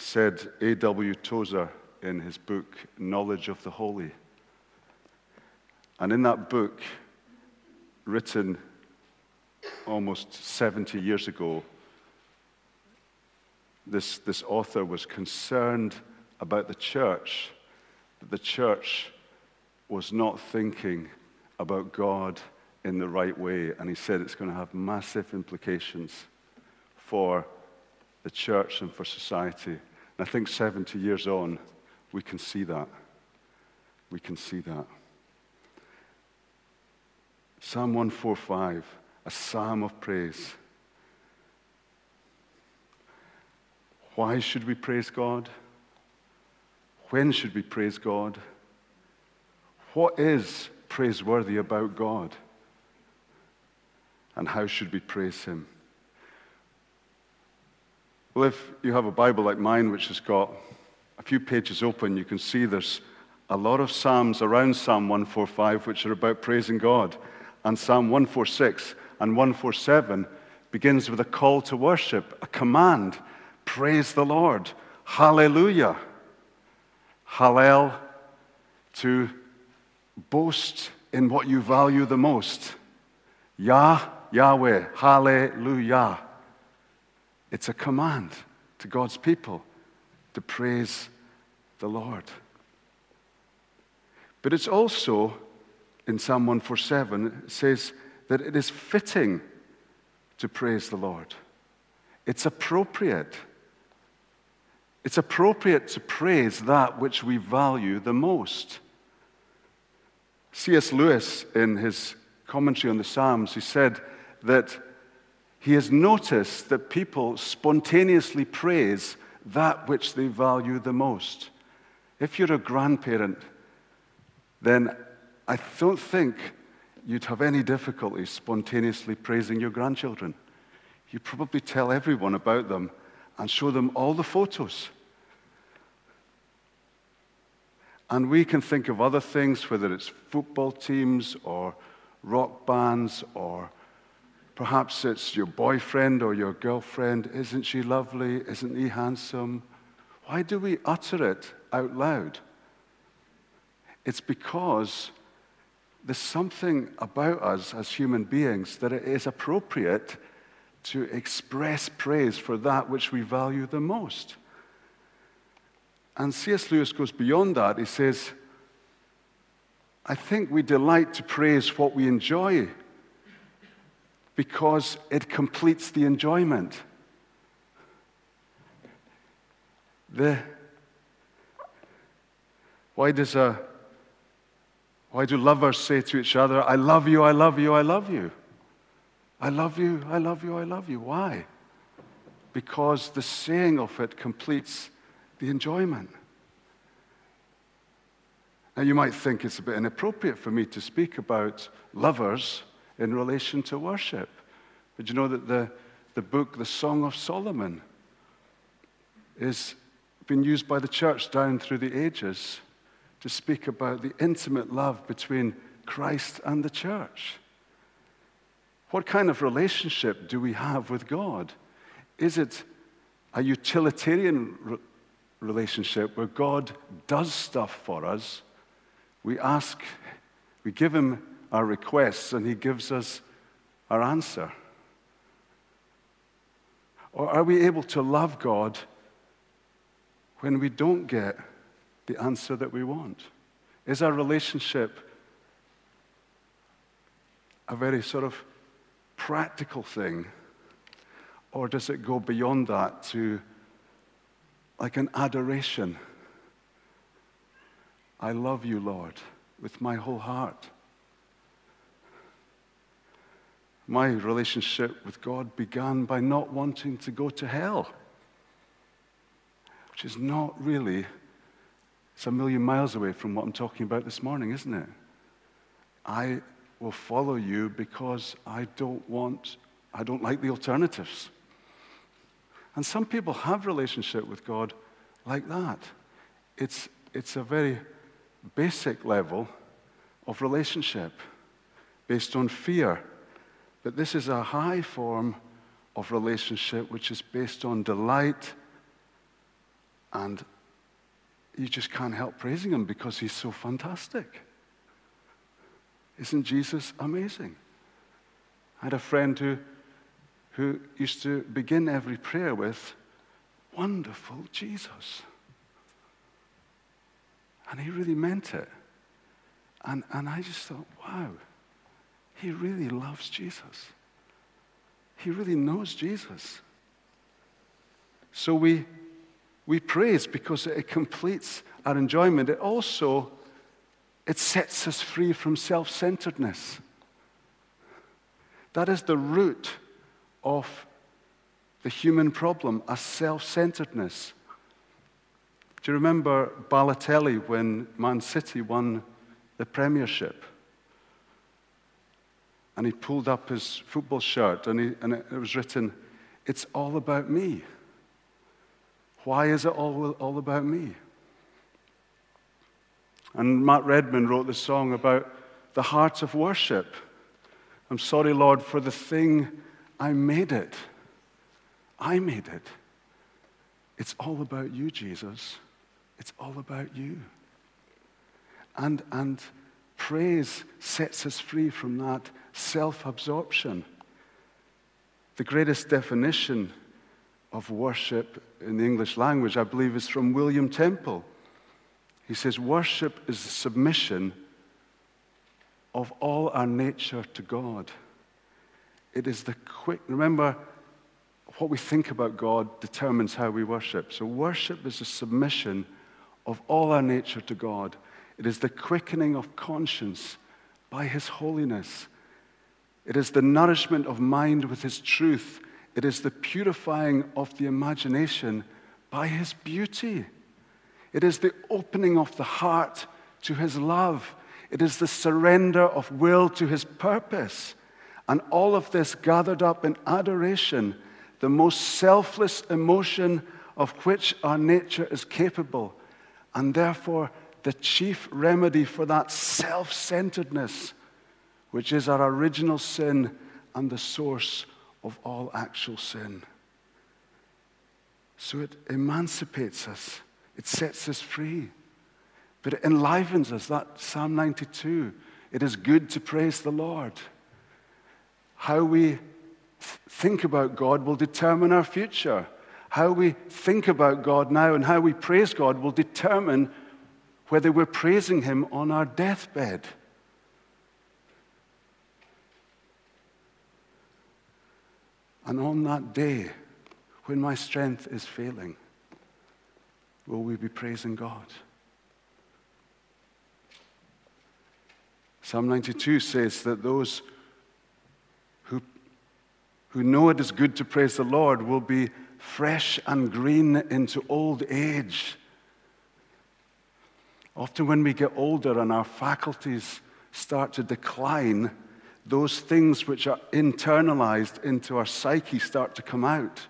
said A.W. Tozer in his book, Knowledge of the Holy. And in that book, written almost 70 years ago, this author was concerned about the church, that the church was not thinking about God in the right way. And he said it's going to have massive implications for the church and for society. And I think 70 years on, we can see that. We can see that. Psalm 145, a psalm of praise. Why should we praise God? When should we praise God? What is praiseworthy about God? And how should we praise Him? Well, if you have a Bible like mine, which has got a few pages open, you can see there's a lot of psalms around Psalm 145 which are about praising God. And Psalm 146 and 147 begins with a call to worship, a command. Praise the Lord. Hallelujah. Hallel, to boast in what you value the most. Yahweh, hallelujah. It's a command to God's people to praise the Lord. But it's also, in Psalm 147, it says that it is fitting to praise the Lord. It's appropriate. It's appropriate to praise that which we value the most. C.S. Lewis, in his commentary on the Psalms, he said that he has noticed that people spontaneously praise that which they value the most. If you're a grandparent, then I don't think you'd have any difficulty spontaneously praising your grandchildren. You probably tell everyone about them and show them all the photos. And we can think of other things, whether it's football teams or rock bands, or perhaps it's your boyfriend or your girlfriend. Isn't she lovely? Isn't he handsome? Why do we utter it out loud? It's because there's something about us as human beings that it is appropriate to express praise for that which we value the most. And C.S. Lewis goes beyond that. He says, I think we delight to praise what we enjoy because it completes the enjoyment. Why do lovers say to each other, I love you, I love you, I love you? I love you, I love you, I love you. Why? Because the saying of it completes the enjoyment. Now, you might think it's a bit inappropriate for me to speak about lovers in relation to worship. But you know that the book, the Song of Solomon, has been used by the church down through the ages to speak about the intimate love between Christ and the church. What kind of relationship do we have with God? Is it a utilitarian relationship where God does stuff for us? We ask, we give Him our requests, and He gives us our answer? Or are we able to love God when we don't get the answer that we want? Is our relationship a very sort of practical thing? Or does it go beyond that to like an adoration? I love you, Lord, with my whole heart. My relationship with God began by not wanting to go to hell, which is not really, it's a million miles away from what I'm talking about this morning, isn't it? I will follow you because I don't like the alternatives. And some people have relationship with God like that. It's a very basic level of relationship based on fear. But this is a high form of relationship which is based on delight And you just can't help praising him because he's so fantastic. Isn't Jesus amazing? I had a friend who used to begin every prayer with, "Wonderful Jesus." And he really meant it. And I just thought, wow, he really loves Jesus. He really knows Jesus. So we praise because it completes our enjoyment. It sets us free from self-centeredness. That is the root of the human problem, a self-centeredness. Do you remember Balotelli when Man City won the Premiership? And he pulled up his football shirt and it was written, "It's all about me." Why is it all about me? And Matt Redman wrote the song about the heart of worship. "I'm sorry, Lord, for the thing I made it. I made it. It's all about you, Jesus. It's all about you." And praise sets us free from that self-absorption. The greatest definition of worship in the English language, I believe, is from William Temple. He says, "Worship is the submission of all our nature to God." It is remember, what we think about God determines how we worship. So worship is a submission of all our nature to God. It is the quickening of conscience by His holiness. It is the nourishment of mind with His truth. It is the purifying of the imagination by His beauty. It is the opening of the heart to His love. It is the surrender of will to His purpose. And all of this gathered up in adoration, the most selfless emotion of which our nature is capable, and therefore the chief remedy for that self-centeredness, which is our original sin and the source of all actual sin. So it emancipates us. It sets us free. But it enlivens us. That Psalm 92, it is good to praise the Lord. How we think about God will determine our future. How we think about God now and how we praise God will determine whether we're praising Him on our deathbed. And on that day, when my strength is failing, will we be praising God? Psalm 92 says that those who know it is good to praise the Lord will be fresh and green into old age. Often when we get older and our faculties start to decline, those things which are internalized into our psyche start to come out.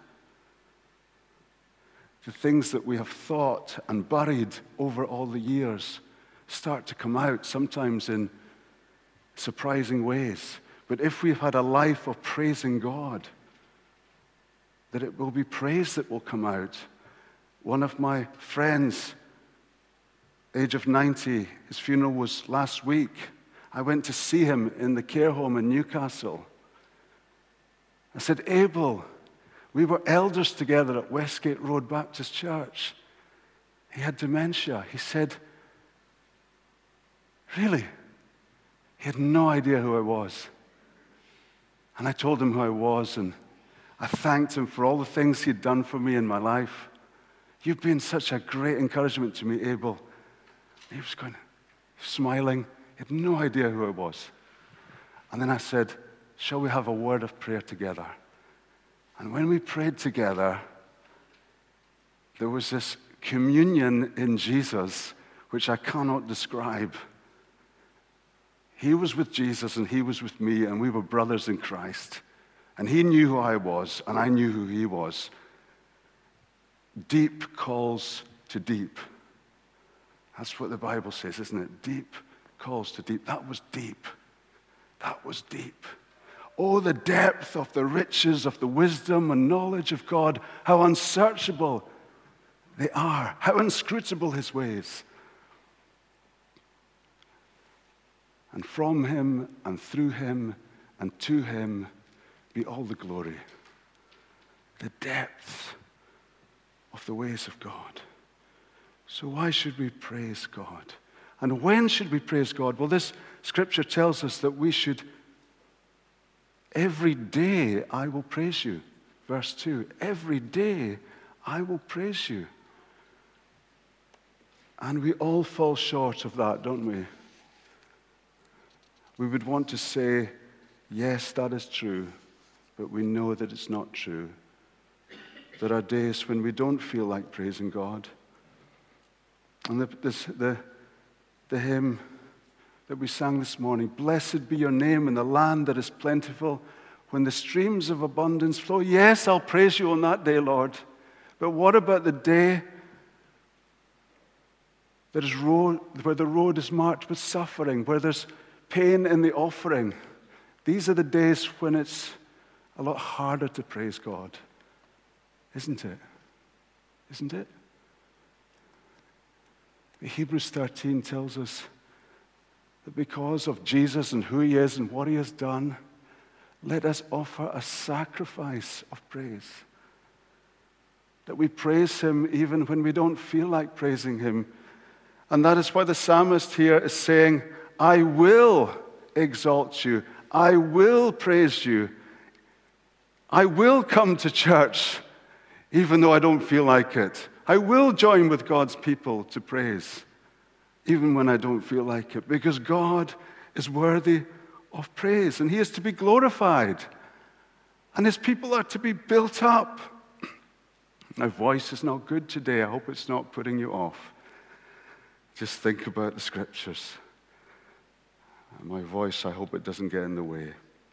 The things that we have thought and buried over all the years start to come out, sometimes in surprising ways. But if we've had a life of praising God, that it will be praise that will come out. One of my friends, age of 90, his funeral was last week. I went to see him in the care home in Newcastle. I said, "Abel, we were elders together at Westgate Road Baptist Church." He had dementia. He said, "Really?" He had no idea who I was. And I told him who I was, and I thanked him for all the things he'd done for me in my life. "You've been such a great encouragement to me, Abel." He was smiling. He had no idea who I was. And then I said, "Shall we have a word of prayer together?" And when we prayed together, there was this communion in Jesus which I cannot describe. He was with Jesus and He was with me, and we were brothers in Christ. And He knew who I was, and I knew who He was. Deep calls to deep. That's what the Bible says, isn't it? Deep calls to deep. That was deep. That was deep. Oh, the depth of the riches of the wisdom and knowledge of God. How unsearchable They are. How inscrutable his ways. And from him and through him and to him be all the glory. The depth of the ways of God. So why should we praise God? And when should we praise God? Well, this scripture tells us that we should, every day I will praise you. Verse 2, every day I will praise you. And we all fall short of that, don't we? We would want to say, yes, that is true, but we know that it's not true. There are days when we don't feel like praising God. And the hymn that we sang this morning, blessed be your name in the land that is plentiful, when the streams of abundance flow. Yes, I'll praise you on that day, Lord. But what about the day that is where the road is marked with suffering, where there's pain in the offering? These are the days when it's a lot harder to praise God. Isn't it? Isn't it? Hebrews 13 tells us that because of Jesus and who he is and what he has done, let us offer a sacrifice of praise. That we praise him even when we don't feel like praising him. And that is why the psalmist here is saying, I will exalt you. I will praise you. I will come to church even though I don't feel like it. I will join with God's people to praise even when I don't feel like it, because God is worthy of praise and he is to be glorified and his people are to be built up. My voice is not good today. I hope it's not putting you off. Just think about the scriptures. My voice, I hope it doesn't get in the way.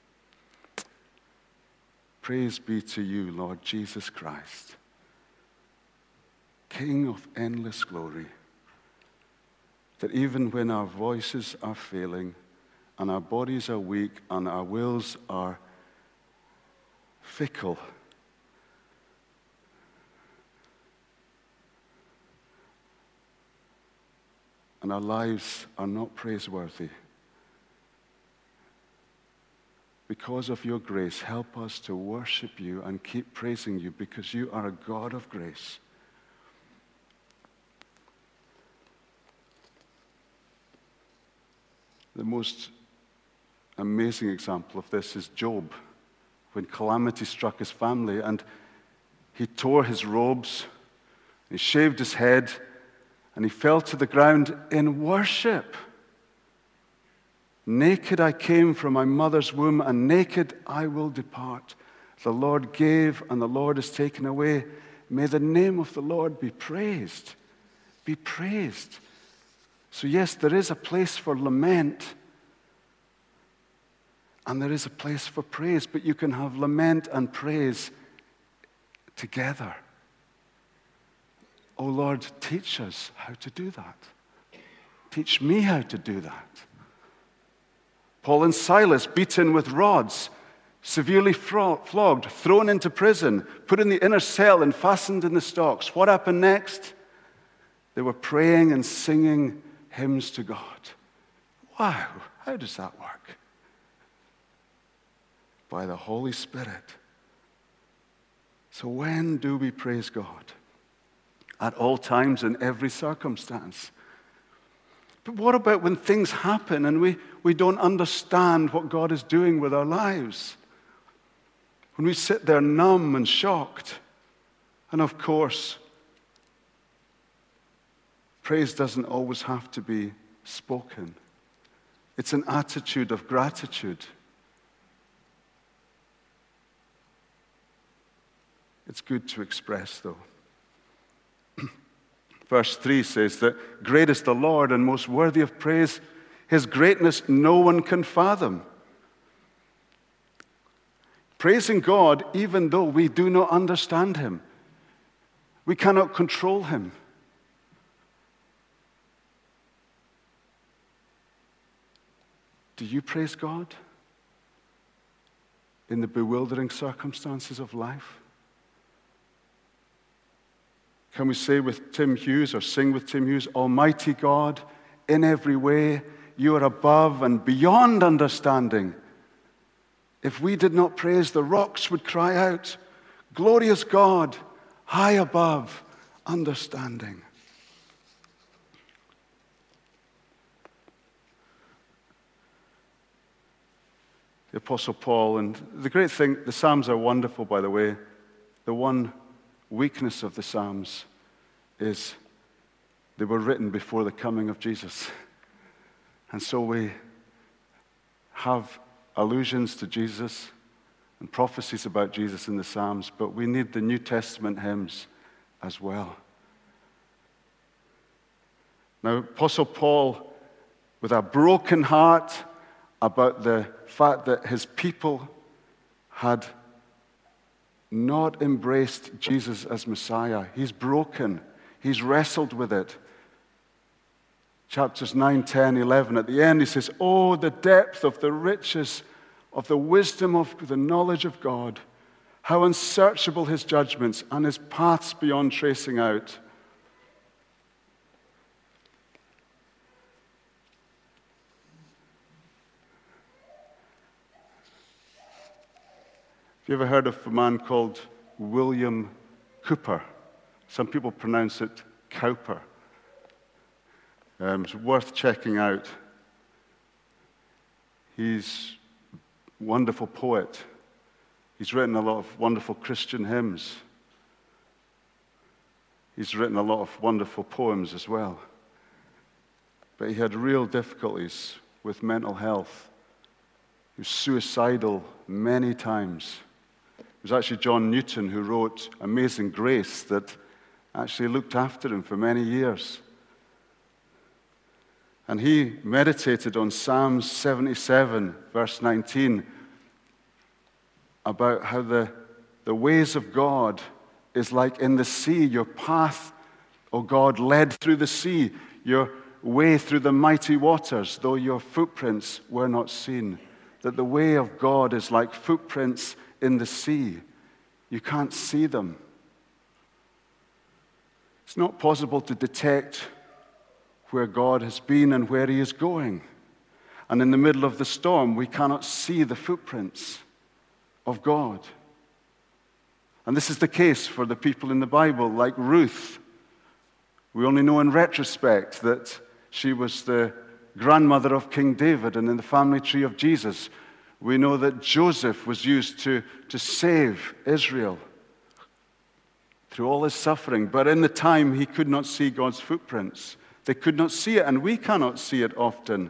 Praise be to you, Lord Jesus Christ, King of endless glory, that even when our voices are failing and our bodies are weak and our wills are fickle, and our lives are not praiseworthy, because of your grace, help us to worship you and keep praising you, because you are a God of grace. The most amazing example of this is Job, when calamity struck his family and he tore his robes, he shaved his head, and he fell to the ground in worship. Naked I came from my mother's womb, and naked I will depart. The Lord gave, and the Lord has taken away. May the name of the Lord be praised. Be praised. So yes, there is a place for lament, and there is a place for praise, but you can have lament and praise together. Oh Lord, teach us how to do that. Teach me how to do that. Paul and Silas, beaten with rods, severely flogged, thrown into prison, put in the inner cell and fastened in the stocks. What happened next? They were praying and singing hymns to God. Wow, how does that work? By the Holy Spirit. So when do we praise God? At all times, in every circumstance. But what about when things happen and we don't understand what God is doing with our lives? When we sit there numb and shocked. And of course, praise doesn't always have to be spoken. It's an attitude of gratitude. It's good to express, though. Verse 3 says that great is the Lord and most worthy of praise. His greatness no one can fathom. Praising God even though we do not understand him. We cannot control him. Do you praise God in the bewildering circumstances of life? Can we say with Tim Hughes, or sing with Tim Hughes, Almighty God, in every way, you are above and beyond understanding. If we did not praise, the rocks would cry out, glorious God, high above understanding. The Apostle Paul, and the great thing, the Psalms are wonderful, by the way. The one weakness of the Psalms is they were written before the coming of Jesus. And so we have allusions to Jesus and prophecies about Jesus in the Psalms, but we need the New Testament hymns as well. Now, Apostle Paul, with a broken heart about the fact that his people had not embraced Jesus as Messiah. He's broken. He's wrestled with it. Chapters 9, 10, 11. At the end he says, oh, the depth of the riches of the wisdom of the knowledge of God. How unsearchable his judgments and his paths beyond tracing out. Have you ever heard of a man called William Cowper? Some people pronounce it Cowper. It's worth checking out. He's a wonderful poet. He's written a lot of wonderful Christian hymns. He's written a lot of wonderful poems as well. But he had real difficulties with mental health. He was suicidal many times. It was actually John Newton who wrote Amazing Grace that actually looked after him for many years. And he meditated on Psalm 77, verse 19, about how the ways of God is like in the sea. Your path, O God, led through the sea, your way through the mighty waters, though your footprints were not seen. That the way of God is like footprints in the sea. You can't see them. It's not possible to detect where God has been and where he is going. And in the middle of the storm, we cannot see the footprints of God. And this is the case for the people in the Bible, like Ruth. We only know in retrospect that she was the grandmother of King David, and in the family tree of Jesus, we know that Joseph was used to save Israel through all his suffering. But in the time, he could not see God's footprints. They could not see it, and we cannot see it often.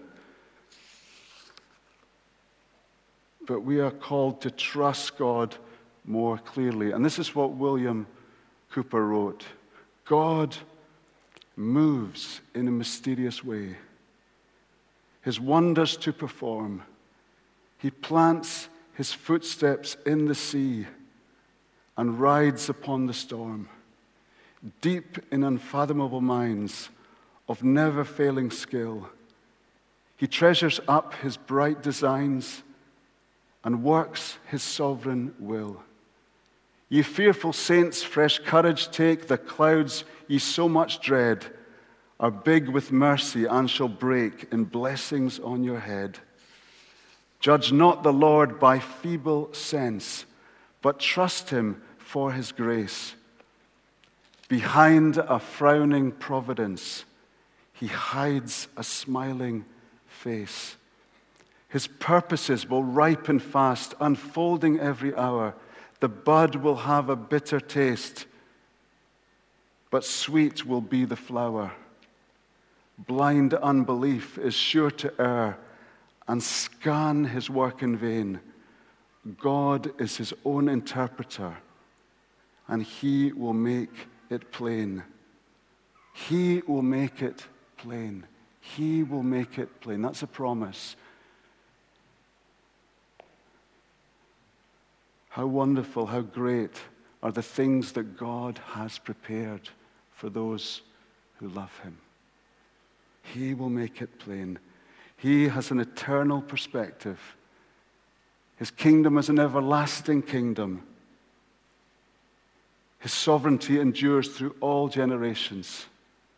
But we are called to trust God more clearly. And this is what William Cowper wrote. God moves in a mysterious way, his wonders to perform. He plants his footsteps in the sea and rides upon the storm. Deep in unfathomable minds of never-failing skill, he treasures up his bright designs and works his sovereign will. Ye fearful saints, fresh courage take. The clouds ye so much dread are big with mercy and shall break in blessings on your head. Judge not the Lord by feeble sense, but trust him for his grace. Behind a frowning providence, he hides a smiling face. His purposes will ripen fast, unfolding every hour. The bud will have a bitter taste, but sweet will be the flower. Blind unbelief is sure to err and scan his work in vain. God is his own interpreter, and he will make it plain. He will make it plain. He will make it plain. That's a promise. How wonderful, how great are the things that God has prepared for those who love him. He will make it plain. He has an eternal perspective. His kingdom is an everlasting kingdom. His sovereignty endures through all generations.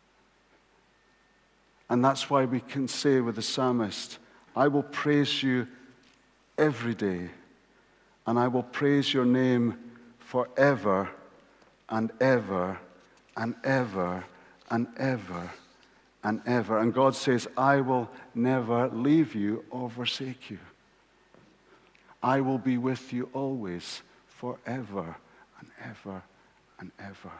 And that's why we can say with the psalmist, I will praise you every day, and I will praise your name forever and ever and ever and ever and ever. And God says, I will never leave you or forsake you. I will be with you always, forever and ever and ever.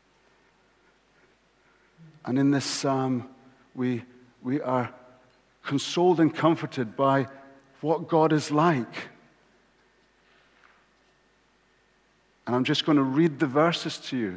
And in this psalm, we are consoled and comforted by what God is like. And I'm just going to read the verses to you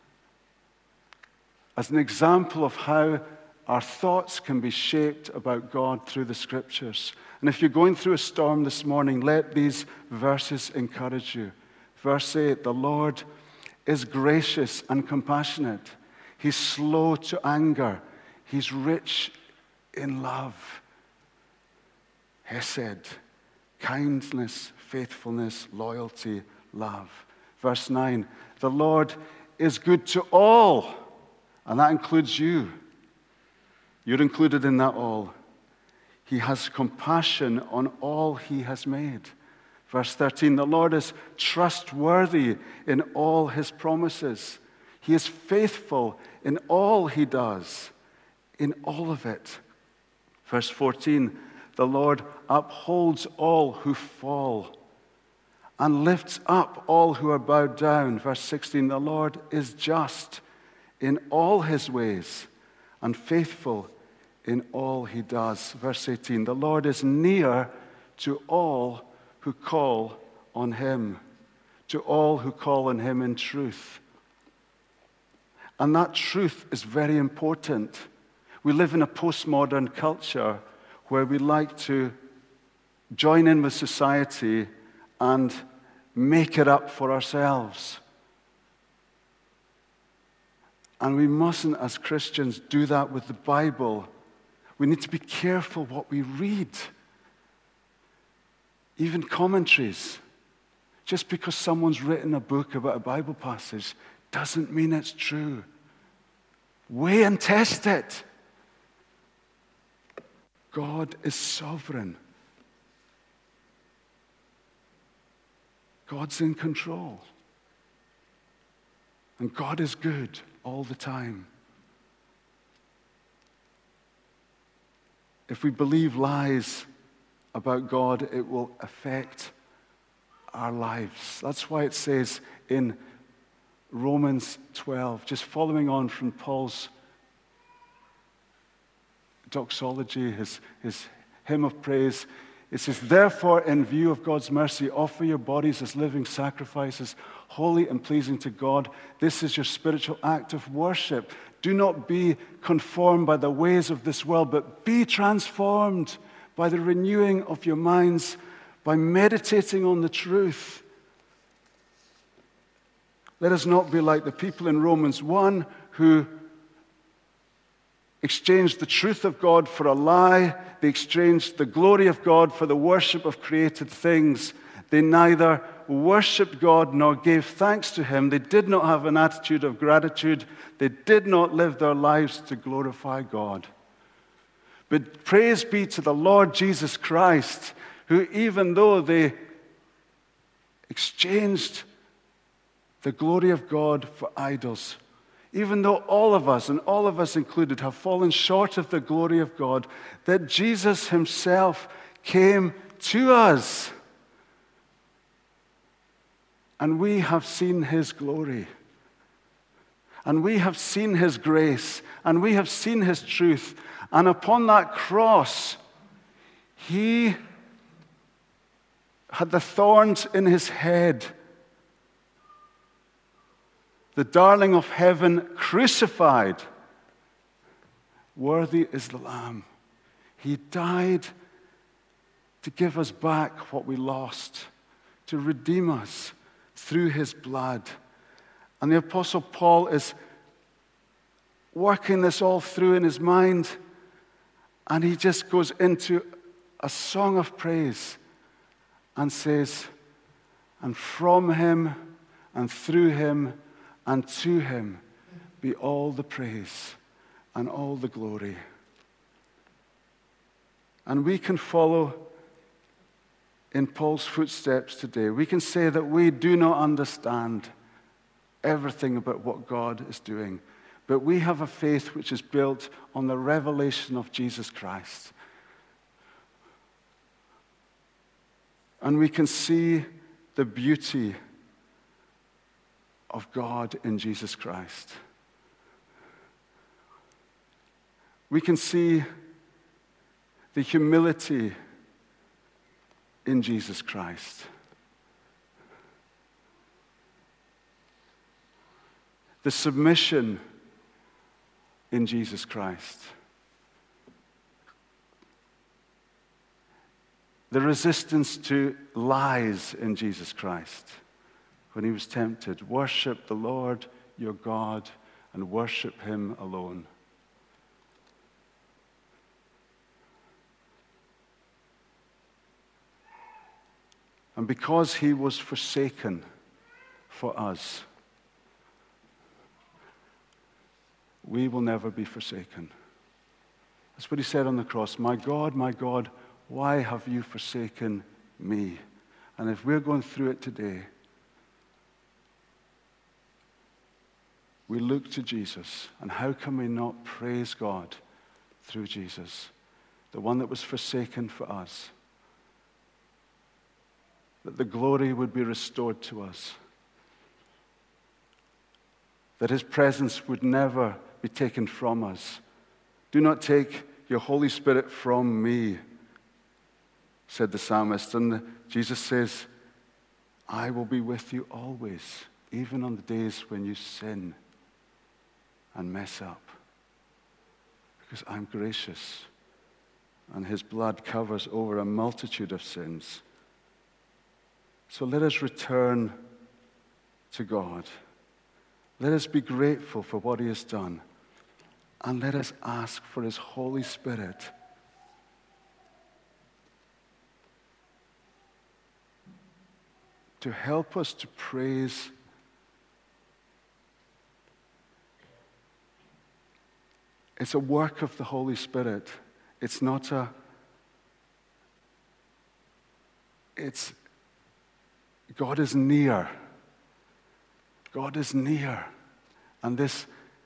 as an example of how our thoughts can be shaped about God through the Scriptures. And if you're going through a storm this morning, let these verses encourage you. Verse 8, the Lord is gracious and compassionate. He's slow to anger. He's rich in love. Hesed, kindness, faithfulness, loyalty, love. Verse 9, the Lord is good to all, and that includes you. You're included in that all. He has compassion on all he has made. Verse 13, the Lord is trustworthy in all his promises. He is faithful in all he does, in all of it. Verse 14, the Lord upholds all who fall and lifts up all who are bowed down. Verse 16, the Lord is just in all his ways and faithful in all he does. Verse 18, the Lord is near to all who call on him, to all who call on him in truth. And that truth is very important. We live in a postmodern culture where we like to join in with society and make it up for ourselves. And we mustn't, as Christians, do that with the Bible. We need to be careful what we read. Even commentaries. Just because someone's written a book about a Bible passage doesn't mean it's true. Weigh and test it. God is sovereign. God's in control. And God is good all the time. If we believe lies about God, it will affect our lives. That's why it says in Romans 12, just following on from Paul's doxology, his hymn of praise, it says, therefore, in view of God's mercy, offer your bodies as living sacrifices, holy and pleasing to God. This is your spiritual act of worship. Do not be conformed by the ways of this world, but be transformed by the renewing of your minds, by meditating on the truth. Let us not be like the people in Romans 1 who exchanged the truth of God for a lie. They exchanged the glory of God for the worship of created things. They neither worshiped God nor gave thanks to him. They did not have an attitude of gratitude. They did not live their lives to glorify God. But praise be to the Lord Jesus Christ, who even though they exchanged the glory of God for idols, even though all of us, and all of us included, have fallen short of the glory of God, that Jesus himself came to us. And we have seen his glory. And we have seen his grace. And we have seen his truth. And upon that cross, he had the thorns in his head. The darling of heaven crucified. Worthy is the Lamb. He died to give us back what we lost, to redeem us through his blood. And the Apostle Paul is working this all through in his mind, and he just goes into a song of praise and says, and from him and through him and to him be all the praise and all the glory. And we can follow in Paul's footsteps today. We can say that we do not understand everything about what God is doing, but we have a faith which is built on the revelation of Jesus Christ. And we can see the beauty of God in Jesus Christ. We can see the humility in Jesus Christ. The submission in Jesus Christ. The resistance to lies in Jesus Christ when he was tempted. Worship the Lord your God and worship him alone. And because he was forsaken for us, we will never be forsaken. That's what he said on the cross. My God, why have you forsaken me? And if we're going through it today, we look to Jesus. And how can we not praise God through Jesus, the one that was forsaken for us? That the glory would be restored to us. That his presence would never be taken from us. Do not take your Holy Spirit from me, said the psalmist. And Jesus says, I will be with you always, even on the days when you sin and mess up. Because I'm gracious, and his blood covers over a multitude of sins. So let us return to God. Let us be grateful for what he has done. And let us ask for his Holy Spirit to help us to praise It's a work of the Holy Spirit. It's not God is near. God is near. And this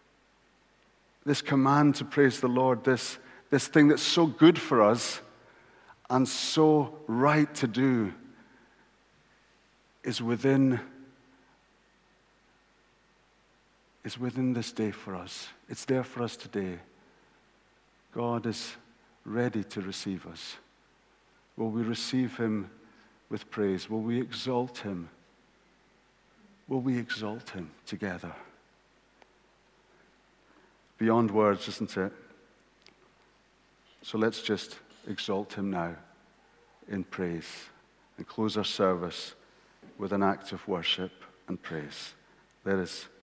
command to praise the Lord, this thing that's so good for us and so right to do, is within this day for us. It's there for us today. God is ready to receive us. Will we receive him with praise? Will we exalt him? Will we exalt him together? Beyond words, isn't it? So let's just exalt him now in praise and close our service with an act of worship and praise. Let us